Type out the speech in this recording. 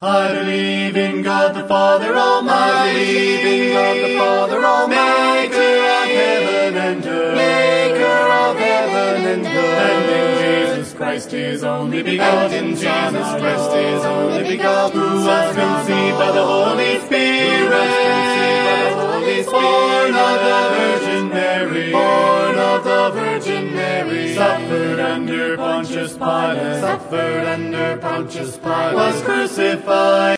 I believe in God the Father Almighty. I believe in God the Father Almighty. Maker of heaven and earth. Maker of heaven and earth. And in Jesus Christ His only begotten And in Son, Jesus our Christ Lord, His only begotten who was Son, our conceived by Lord, the Holy Spirit, who was conceived by the Holy born of the Spirit, Virgin Mary, born of the Virgin Mary, suffered under Pontius Pilate, suffered under Pontius Pilate, was crucified.